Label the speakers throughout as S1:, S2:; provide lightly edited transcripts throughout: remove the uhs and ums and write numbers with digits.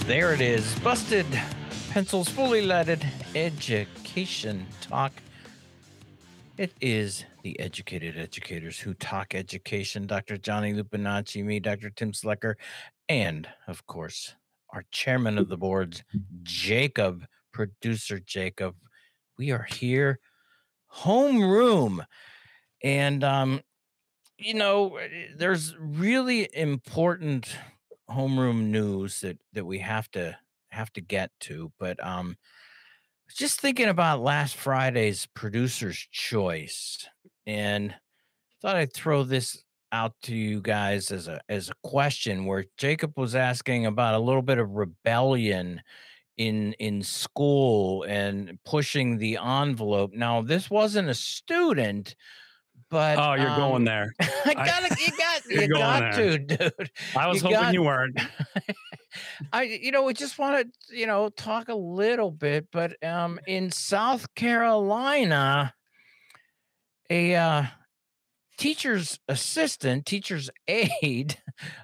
S1: There it is. Busted pencils, fully leaded education talk. It is the educated educators who talk education. Dr. Johnny Lupinacci, me, Dr. Tim Slecker, and of course, our chairman of the boards, Jacob, producer Jacob. We are here, homeroom. And there's really important homeroom news that we have to get to, but just thinking about last Friday's producer's choice, and thought I'd throw this out to you guys as a question, where Jacob was asking about a little bit of rebellion in school and pushing the envelope. Now, this wasn't a student, but
S2: Oh, you're going there.
S1: you got to, dude.
S2: I was hoping you weren't.
S1: We just want to, talk a little bit, but in South Carolina, a teacher's assistant, teacher's aide,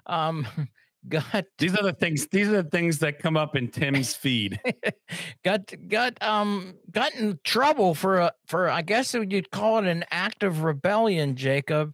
S1: got
S2: These are the things that come up in Tim's feed.
S1: got in trouble for I guess you'd call it an act of rebellion, Jacob,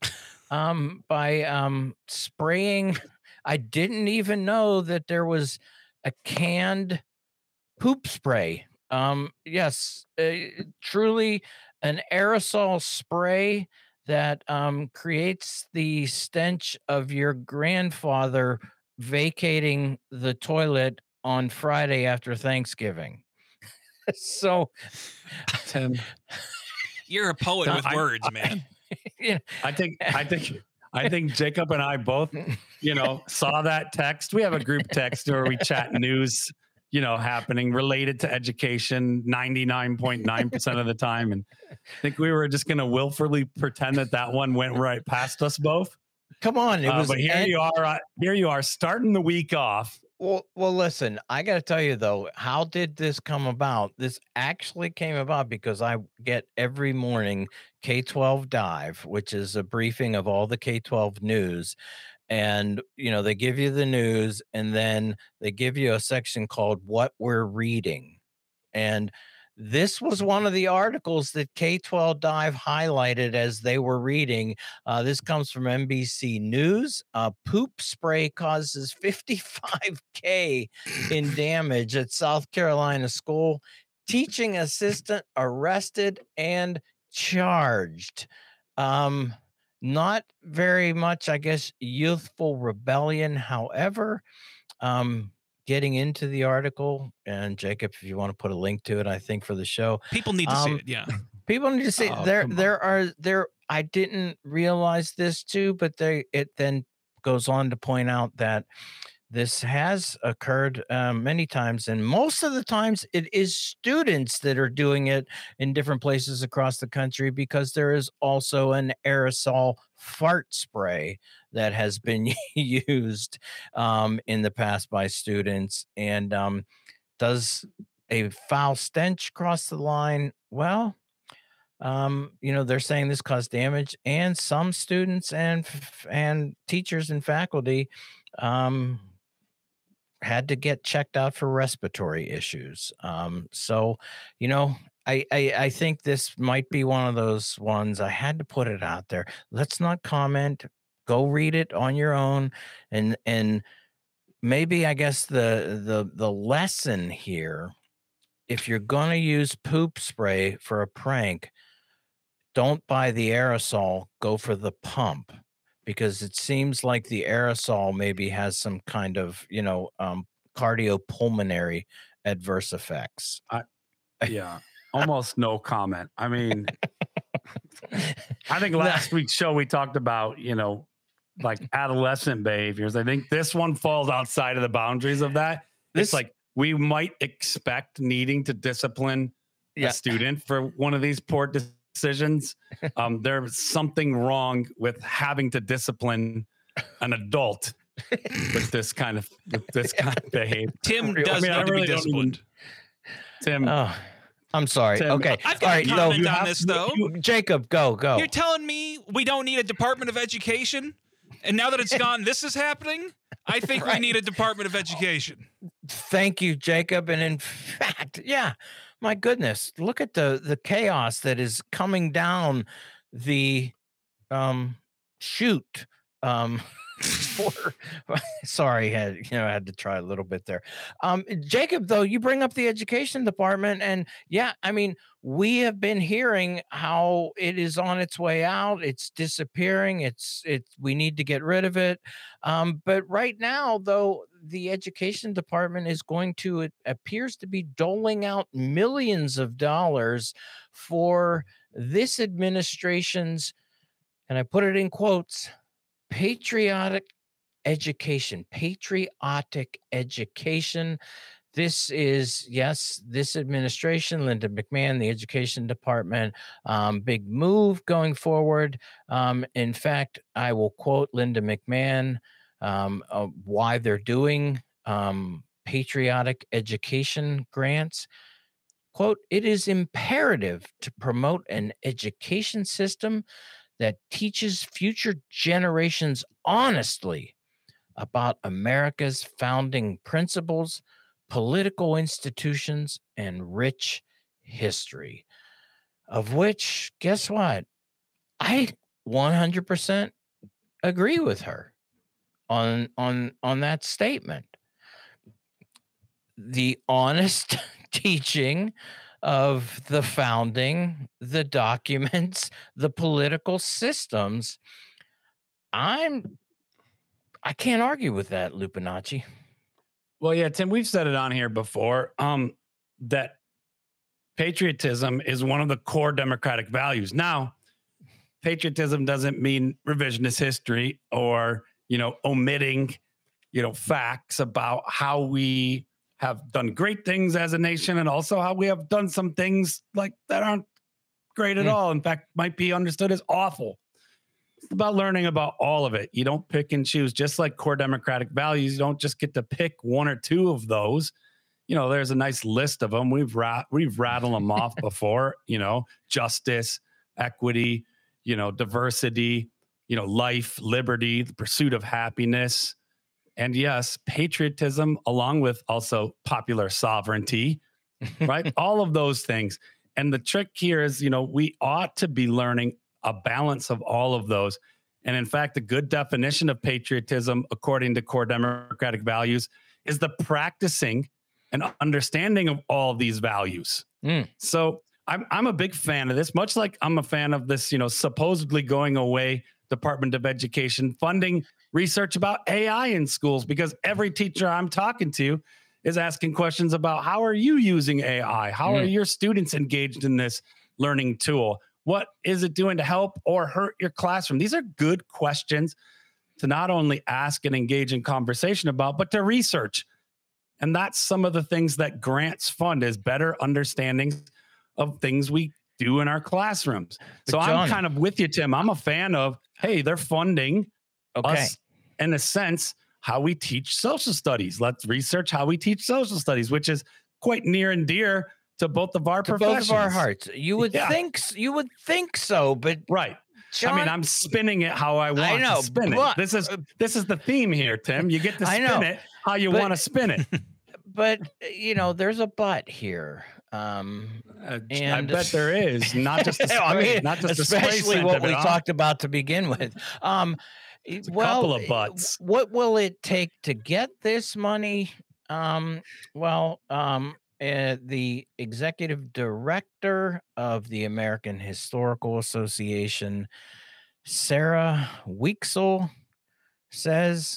S1: by spraying. I didn't even know that there was a canned poop spray. Yes, truly an aerosol spray that creates the stench of your grandfather vacating the toilet on Friday after Thanksgiving. So,
S2: Tim,
S3: you're a poet with words, man.
S2: I think Jacob and I both, saw that text. We have a group text where we chat news, happening related to education 99.9% of the time. And I think we were just going to willfully pretend that one went right past us both.
S1: Come on.
S2: But here you are starting the week off.
S1: Well, listen, I got to tell you, though, how did this come about? This actually came about because I get every morning K-12 Dive, which is a briefing of all the K-12 news. And, they give you the news, and then they give you a section called What We're Reading. And this was one of the articles that K-12 Dive highlighted as they were reading. This comes from NBC News. Poop spray causes $55K in damage at South Carolina school. Teaching assistant arrested and charged. Not very much, I guess, youthful rebellion. However, getting into the article, and Jacob, if you want to put a link to it, I think for the show,
S3: people need to see it. Yeah,
S1: people need to see it. I didn't realize this too, but it then goes on to point out that this has occurred many times, and most of the times it is students that are doing it in different places across the country, because there is also an aerosol fart spray that has been used in the past by students. And does a foul stench cross the line? Well, they're saying this caused damage, and some students and teachers and faculty had to get checked out for respiratory issues. So, I think this might be one of those ones. I had to put it out there. Let's not comment. Go read it on your own. And maybe, I guess, the lesson here, if you're going to use poop spray for a prank, don't buy the aerosol, go for the pump, because it seems like the aerosol maybe has some kind of, cardiopulmonary adverse effects.
S2: Yeah, almost no comment. I mean, I think last week's show we talked about, like adolescent behaviors. I think this one falls outside of the boundaries of that. It's like we might expect needing to discipline a student for one of these poor decisions. There's something wrong with having to discipline an adult with this kind of behavior.
S3: Tim does need to be disciplined.
S2: Tim.
S1: I'm sorry.
S2: Tim,
S1: okay.
S3: I've got a comment on this, though.
S1: Jacob, go.
S3: You're telling me we don't need a Department of Education? And now that it's gone, this is happening? I think we need a Department of Education.
S1: Thank you, Jacob. And in fact, yeah, my goodness, look at the chaos that is coming down the um chute. Um for sorry, I had to try a little bit there. Jacob, though, you bring up the education department, and yeah, I mean, we have been hearing how it is on its way out, it's disappearing, we need to get rid of it. But right now, though, the education department is going to, it appears to be doling out millions of dollars for this administration's, and I put it in quotes, patriotic patriotic education. This is, yes, this administration, Linda McMahon, the education department, big move going forward. In fact, I will quote Linda McMahon, why they're doing patriotic education grants. Quote, it is imperative to promote an education system that teaches future generations honestly about America's founding principles, political institutions, and rich history. Of which, guess what? I 100% agree with her on that statement. The honest teaching of the founding, the documents, the political systems. I can't argue with that, Lupinacci.
S2: Well, yeah, Tim, we've said it on here before, that patriotism is one of the core democratic values. Now, patriotism doesn't mean revisionist history or, omitting, facts about how we have done great things as a nation and also how we have done some things like that aren't great at all. In fact, might be understood as awful. It's about learning about all of it. You don't pick and choose, just like core democratic values. You don't just get to pick one or two of those. There's a nice list of them. We've rattled them off before, justice, equity, diversity, life, liberty, the pursuit of happiness. And yes, patriotism, along with also popular sovereignty, right? All of those things. And the trick here is, we ought to be learning a balance of all of those. And in fact, a good definition of patriotism, according to core democratic values, is the practicing and understanding of all of these values. So I'm a big fan of this, much like I'm a fan of this, supposedly going away Department of Education funding research about AI in schools, because every teacher I'm talking to is asking questions about how are you using AI? How are your students engaged in this learning tool? What is it doing to help or hurt your classroom? These are good questions to not only ask and engage in conversation about, but to research. And that's some of the things that grants fund, is better understandings of things we do in our classrooms. So John, I'm kind of with you, Tim. I'm a fan of, hey, they're funding us, in a sense, how we teach social studies. Let's research how we teach social studies, which is quite near and dear to both of our professions.
S1: Both of our hearts. You would think so, but
S2: right.
S1: John,
S2: I mean, I'm spinning it how I want to spin it. This is the theme here, Tim. You get to spin it how you want to spin it.
S1: But there's a but here.
S2: And I bet there is, not just
S1: especially what we talked about to begin with.
S2: A couple of buts.
S1: What will it take to get this money? The executive director of the American Historical Association, Sarah Weeksel, says,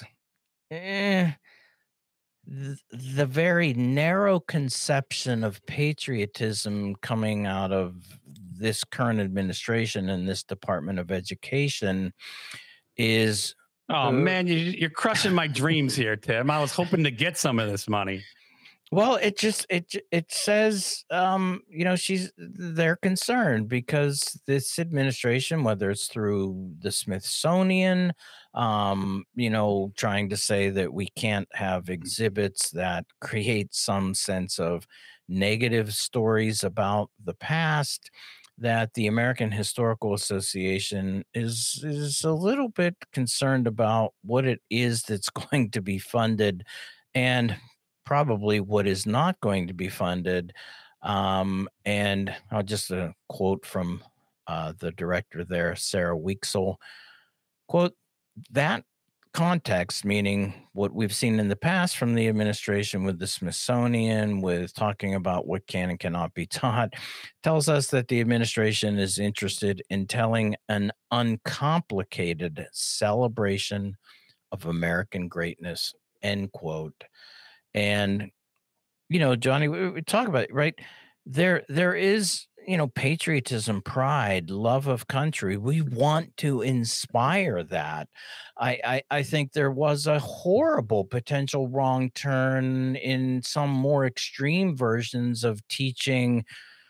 S1: the very narrow conception of patriotism coming out of this current administration and this Department of Education is...
S2: Oh, man, you're crushing my dreams here, Tim. I was hoping to get some of this money.
S1: Well, it says, they're concerned because this administration, whether it's through the Smithsonian, trying to say that we can't have exhibits that create some sense of negative stories about the past, that the American Historical Association is a little bit concerned about what it is that's going to be funded. And probably what is not going to be funded. And I'll just quote from the director there, Sarah Weeksel, quote, that context, meaning what we've seen in the past from the administration with the Smithsonian, with talking about what can and cannot be taught, tells us that the administration is interested in telling an uncomplicated celebration of American greatness, end quote. And, Johnny, we talk about it, right? There is, patriotism, pride, love of country. We want to inspire that. I think there was a horrible potential wrong turn in some more extreme versions of teaching,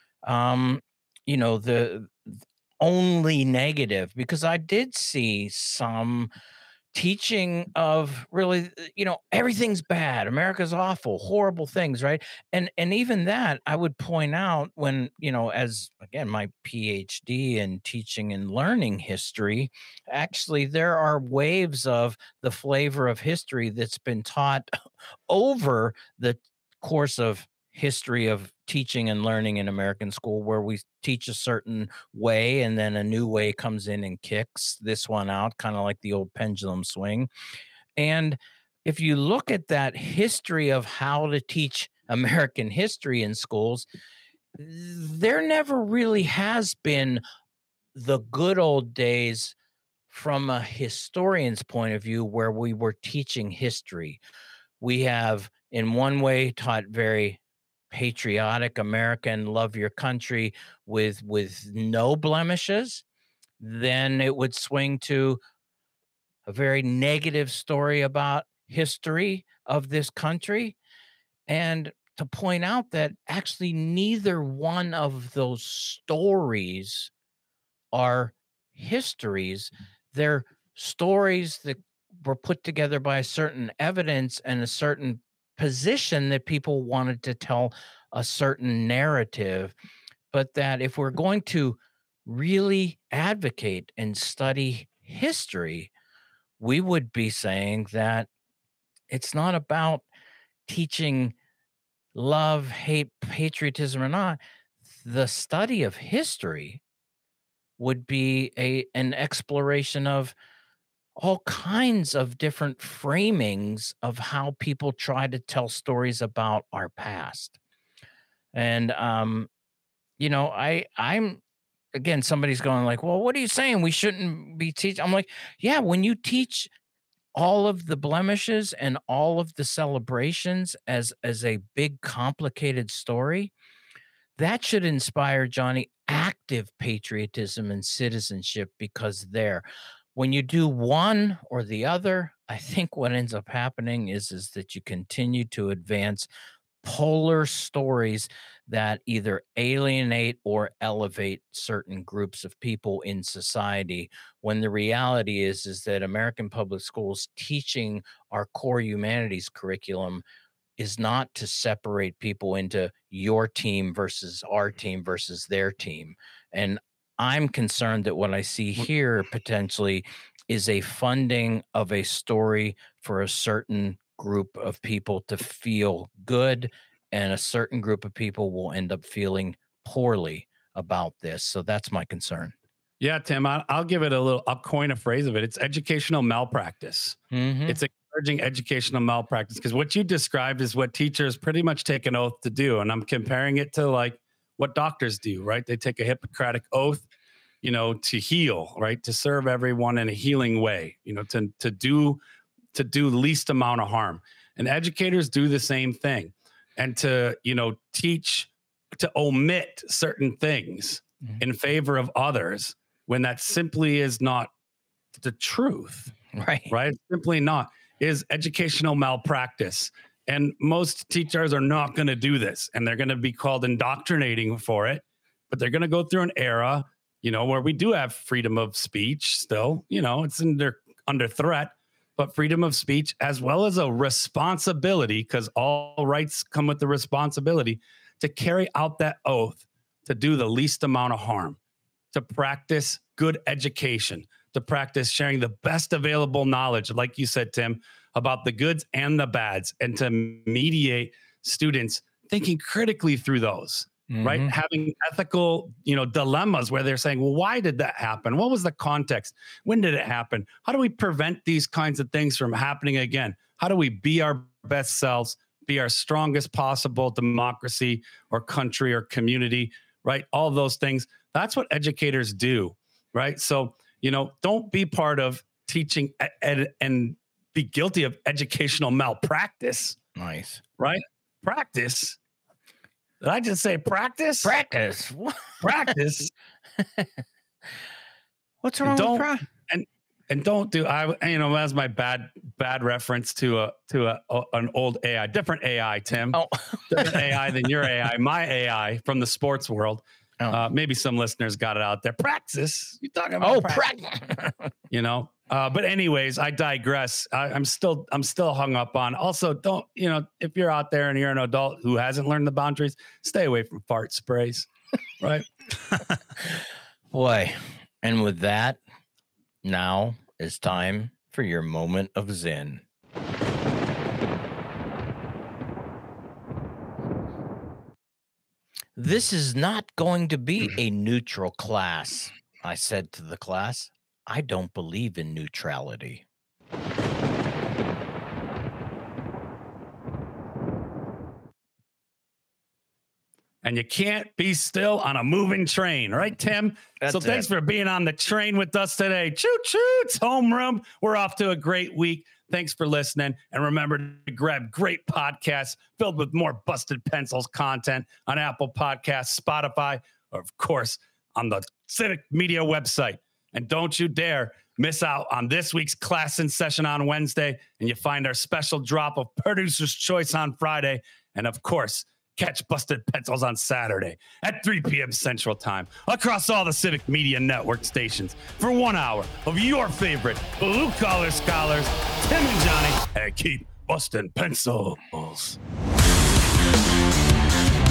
S1: the only negative, because I did see some teaching of really, everything's bad, America's awful, horrible things, right? And even that I would point out when, as again, my PhD in teaching and learning history, actually there are waves of the flavor of history that's been taught over the course of history of teaching and learning in American school, where we teach a certain way and then a new way comes in and kicks this one out, kind of like the old pendulum swing. And if you look at that history of how to teach American history in schools, there never really has been the good old days from a historian's point of view where we were teaching history. We have, in one way, taught very patriotic American, love your country with no blemishes. Then it would swing to a very negative story about history of this country, and to point out that actually neither one of those stories are histories. They're stories that were put together by a certain evidence and a certain position that people wanted to tell a certain narrative. But that if we're going to really advocate and study history, we would be saying that it's not about teaching love, hate, patriotism or not. The study of history would be an exploration of all kinds of different framings of how people try to tell stories about our past. And I'm again, somebody's going like, well, what are you saying? We shouldn't be teaching. I'm like, yeah, when you teach all of the blemishes and all of the celebrations as a big complicated story, that should inspire, Johnny, active patriotism and citizenship, because when you do one or the other, I think what ends up happening is that you continue to advance polar stories that either alienate or elevate certain groups of people in society, when the reality is that American public schools teaching our core humanities curriculum is not to separate people into your team versus our team versus their team. And I'm concerned that what I see here potentially is a funding of a story for a certain group of people to feel good, and a certain group of people will end up feeling poorly about this. So that's my concern.
S2: Yeah, Tim, I'll give it I'll coin a phrase of it. It's educational malpractice.
S1: Mm-hmm.
S2: It's encouraging educational malpractice, because what you described is what teachers pretty much take an oath to do. And I'm comparing it to like what doctors do, right? They take a Hippocratic oath, to heal, right? To serve everyone in a healing way, to do least amount of harm. And educators do the same thing. And to, teach, to omit certain things in favor of others, when that simply is not the truth, right? It's simply not, is educational malpractice. And most teachers are not going to do this, and they're going to be called indoctrinating for it, but they're going to go through an era, where we do have freedom of speech still, it's under threat, but freedom of speech, as well as a responsibility, because all rights come with the responsibility to carry out that oath, to do the least amount of harm, to practice good education, to practice sharing the best available knowledge, like you said, Tim, about the goods and the bads and to mediate students thinking critically through those, right? Having ethical, dilemmas where they're saying, well, why did that happen? What was the context? When did it happen? How do we prevent these kinds of things from happening again? How do we be our best selves, be our strongest possible democracy or country or community, right? All of those things. That's what educators do, right? So, don't be part of teaching and be guilty of educational malpractice.
S1: Nice.
S2: Right? Practice. Did I just say practice?
S1: Practice.
S2: Practice.
S1: What's wrong with practice?
S2: And don't do as my bad reference to an old AI, different AI, Tim.
S1: Oh.
S2: Different AI than your AI, my AI from the sports world.
S1: Oh.
S2: Maybe some listeners got it out there. Praxis. You talking about practice? But anyways, I digress. I'm still hung up on. Also, don't, if you're out there and you're an adult who hasn't learned the boundaries, stay away from fart sprays. Right?
S1: Boy. And with that, now it's time for your moment of Zen. This is not going to be a neutral class, I said to the class. I don't believe in neutrality.
S2: And you can't be still on a moving train, right, Tim? Thanks for being on the train with us today. Choo-choo, it's homeroom. We're off to a great week. Thanks for listening. And remember to grab great podcasts filled with more Busted Pencils content on Apple Podcasts, Spotify, or of course, on the Civic Media website. And don't you dare miss out on this week's class in session on Wednesday. And you find our special drop of Producer's Choice on Friday. And of course, catch Busted Pencils on Saturday at 3 p.m. Central Time across all the Civic Media Network stations for 1 hour of your favorite blue-collar scholars, Tim and Johnny, and keep busting pencils.